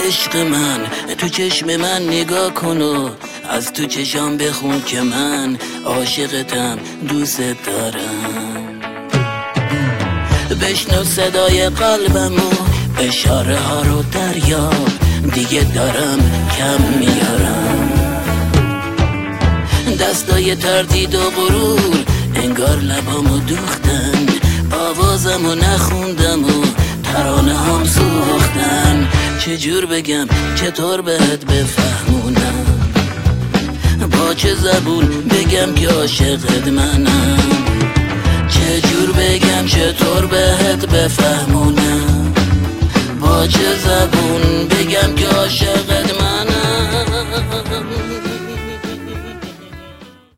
عشق من تو چشم من نگاه کن و از تو چشام بخون که من عاشقتم، دوست دارم. بشنو صدای قلبم و اشاره ها رو دریاب، دیگه دارم کم میارم. دستای تردید و غرور انگار لبامو دوختن، آوازمو نخوندم و ترانه هم سوختن. چجور بگم چطور بهت بفهمونم، با چه زبون بگم که عاشقت منم. چجور بگم چطور بهت بفهمونم، با چه زبون بگم که عاشقت منم.